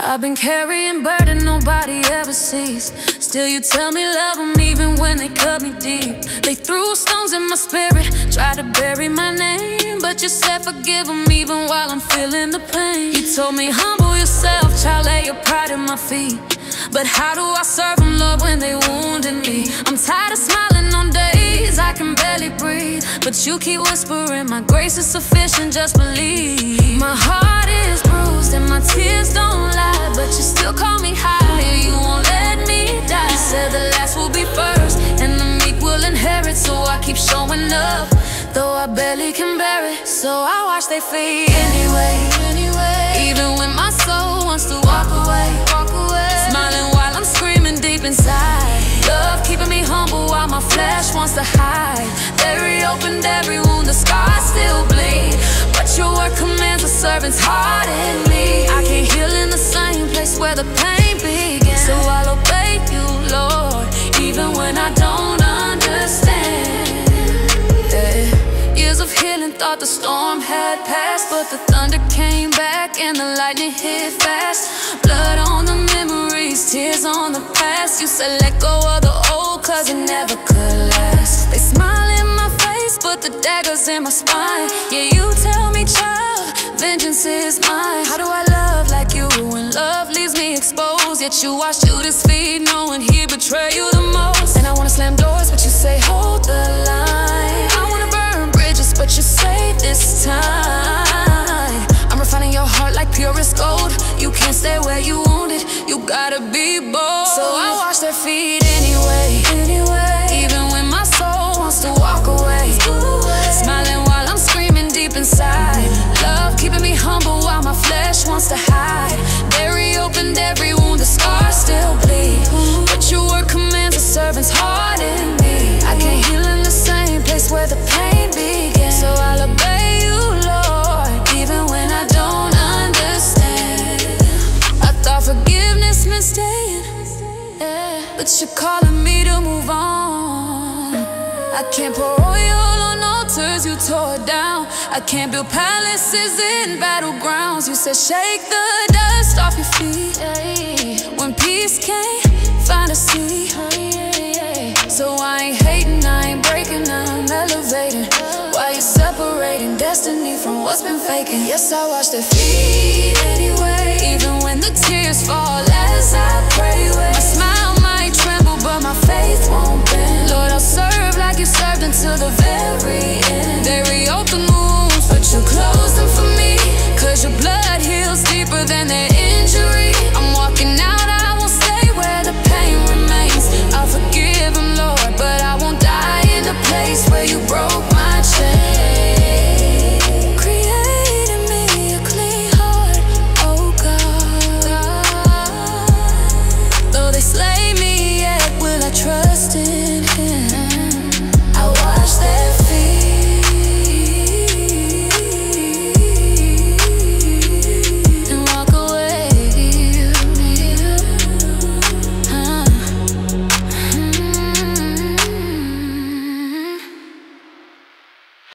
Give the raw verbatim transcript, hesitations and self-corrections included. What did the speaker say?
I've been carrying burden nobody ever sees. Still you tell me love them even when they cut me deep. They threw stones in my spirit, tried to bury my name, but you said forgive them even while I'm feeling the pain. You told me humble yourself, child, lay your pride at my feet. But how do I serve them, Lord, when they wounded me? I'm tired of smiling on days I can barely breathe, but you keep whispering my grace is sufficient, just believe. My heart is bruised and my tears don't lie, but you still call me higher, you won't let me die. You said the last will be first and the meek will inherit, so I keep showing up, though I barely can bear it. So I wash their feet anyway, anyway. Even when my soul wants to walk away, walk away. Smiling while I'm screaming deep inside. Love keeping me humble while my flesh wants to hide. They reopened every wound, the scars still bleed, but your word commands a servant's heart in me. I can't heal in the same place where the pain began, so I'll obey you, Lord, even when I don't understand. Yeah. Years of healing, thought the storm had passed, but the thunder came back and the lightning hit fast. Blood on the memories, tears on the past. You said let go of the old, cause it never could last. They smile in my face, but the daggers in my spine. Yeah, you tell me, child, vengeance is mine. How do I love like you when love leaves me exposed? Yet you wash Judas' feet knowing he betrayed you the most. And I wanna slam doors, but you say hold the line. I wanna burn bridges, but you say this time I'm refining your heart like purest gold. You can't stay where you wounded, you gotta be bold. So I wash their feet anyway, anyway. Even when my soul wants to walk away, smiling while I'm screaming deep inside. Love keeping me humble while my flesh wants to hide. They reopened every wound, the scars still bleed, but your word commands a servant's heart in me. I can't heal in the same place where the pain began, so I'll obey you, Lord, even when I don't understand. I thought forgiveness meant staying, yeah, but you're calling me to move on. I can't pour oil on altars you tore down. I can't build palaces in battlegrounds. You said shake the dust off your feet, yeah. When peace can't find a seat, so I ain't hating, I ain't breaking, I'm elevating. Why you separating destiny from what's been faking? Yes, I wash their feet anyway, even when the tears fall